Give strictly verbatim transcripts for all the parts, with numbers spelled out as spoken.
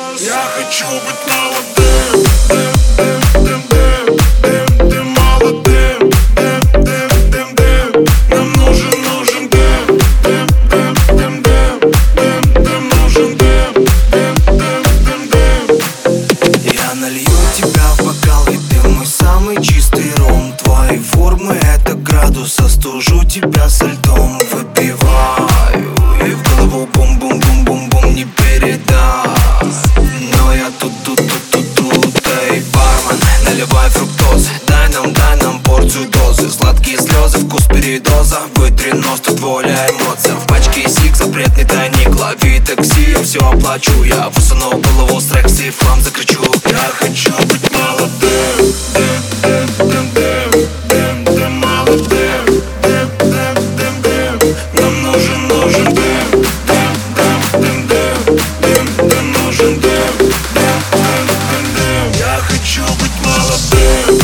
Я хочу быть молодым, дым, дым, дым, дым, дым, молодым, дым, дым, дым, дым. Нам нужен, нужен дым, дым, дым, дым, дым, дым, дым, нужен дым, дым, дым, дым, дым. Я налью тебя в бокал, и ты мой самый чистый ром. Твои формы — это градус, остужу тебя со льдом. Выпиваю, и в голову бум-бум-бум-бум-бум не передать. Но я тут, тут, тут, тут, тут. Эй, бармен, наливай фруктоз. Дай нам, дай нам порцию дозы. Сладкие слезы, вкус передоза. Вытри нос, тут воля эмоций. В пачке сик запретный тайник. Лови такси, я все оплачу. Я высуну голову с рекси, в хлам закричу. Я хочу быть молодым, дым, дым, дым, дым, дым, дым, молодым, дым, дым, дым, дым. Нам нужен, нужен дым, дым, дым, дым, дым, дым, дым, нужен дым, дым, дым, дым, дым. Я хочу быть молодым.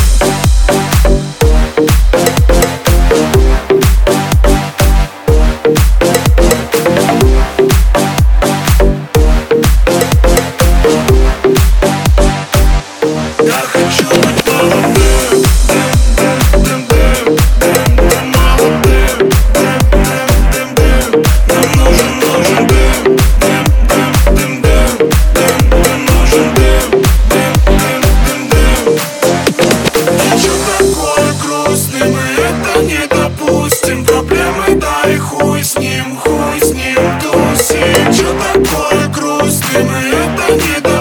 Я хочу быть молодым, дым, дым, дым, дым, дым, молодым, дым, дым, дым, дым. Нам нужен, нужен дым, дым, дым, дым, дым, дым, дым, нужен дым, дым, дым, дым, дым. Ты чё такой грустный, мы это не допустим. Проблемы, да и хуй с ним, хуй с ним тусим. Чё такой грустный, мы это не допустим.